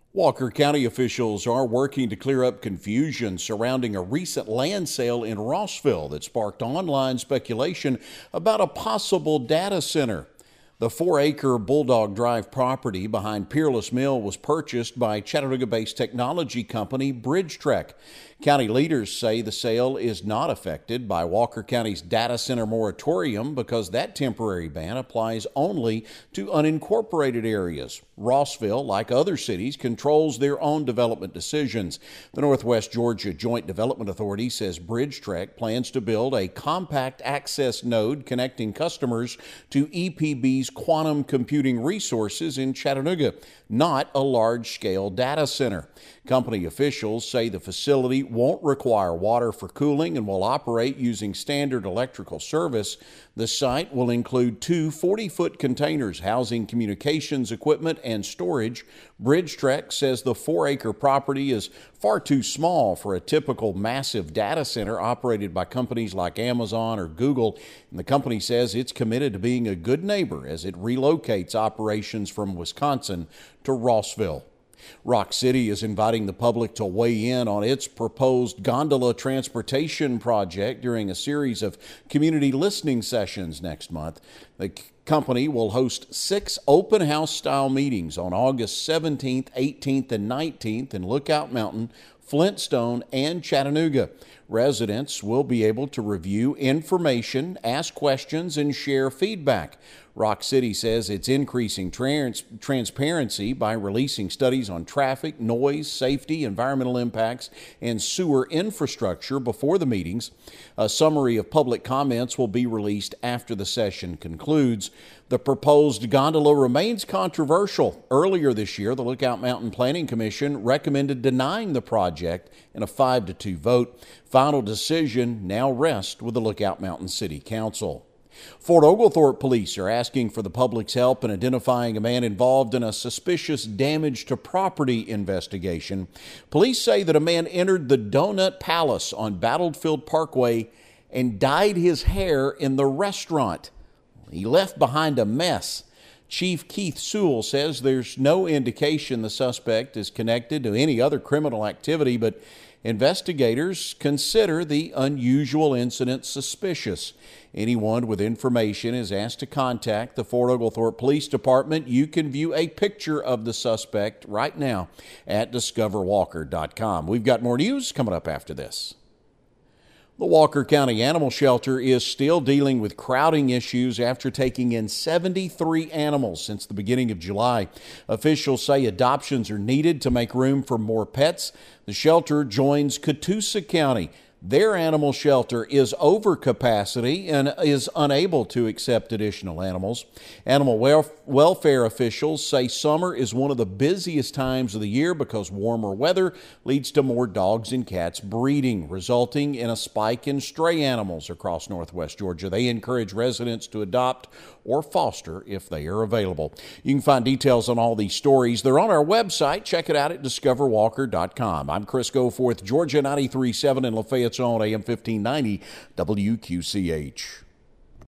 Walker County officials are working to clear up confusion surrounding a recent land sale in Rossville that sparked online speculation about a possible data center. The 4-acre Bulldog Drive property behind Peerless Mill was purchased by Chattanooga-based technology company Bridgetrek. County leaders say the sale is not affected by Walker County's data center moratorium because that temporary ban applies only to unincorporated areas. Rossville, like other cities, controls their own development decisions. The Northwest Georgia Joint Development Authority says Bridgetrek plans to build a compact access node connecting customers to EPB's quantum computing resources in Chattanooga, not a large-scale data center. Company officials say the facility won't require water for cooling and will operate using standard electrical service. The site will include two 40-foot containers housing communications equipment and storage. Bridgetrek says the 4-acre property is far too small for a typical massive data center operated by companies like Amazon or Google, and the company says it's committed to being a good neighbor as it relocates operations from Wisconsin to Rossville. Rock City is inviting the public to weigh in on its proposed gondola transportation project during a series of community listening sessions next month. The company will host 6 open house style meetings on August 17th, 18th, and 19th in Lookout Mountain, Flintstone, and Chattanooga. Residents will be able to review information, ask questions, and share feedback. Rock City says it's increasing transparency by releasing studies on traffic, noise, safety, environmental impacts, and sewer infrastructure before the meetings. A summary of public comments will be released after the session concludes. The proposed gondola remains controversial. Earlier this year, the Lookout Mountain Planning Commission recommended denying the project in a 5-2 vote. Final decision now rests with the Lookout Mountain City Council. Fort Oglethorpe police are asking for the public's help in identifying a man involved in a suspicious damage to property investigation. Police say that a man entered the Donut Palace on Battlefield Parkway and dyed his hair in the restaurant. He left behind a mess. Chief Keith Sewell says there's no indication the suspect is connected to any other criminal activity, but investigators consider the unusual incident suspicious. Anyone with information is asked to contact the Fort Oglethorpe Police Department. You can view a picture of the suspect right now at discoverwalker.com. We've got more news coming up after this. The Walker County Animal Shelter is still dealing with crowding issues after taking in 73 animals since the beginning of July. Officials say adoptions are needed to make room for more pets. The shelter joins Catoosa County. Their animal shelter is over capacity and is unable to accept additional animals. Animal welfare officials say summer is one of the busiest times of the year because warmer weather leads to more dogs and cats breeding, resulting in a spike in stray animals across Northwest Georgia. They encourage residents to adopt or foster if they are available. You can find details on all these stories. They're on our website. Check it out at discoverwalker.com. I'm Chris Goforth, Georgia 93.7 in Lafayette's own AM 1590 WQCH.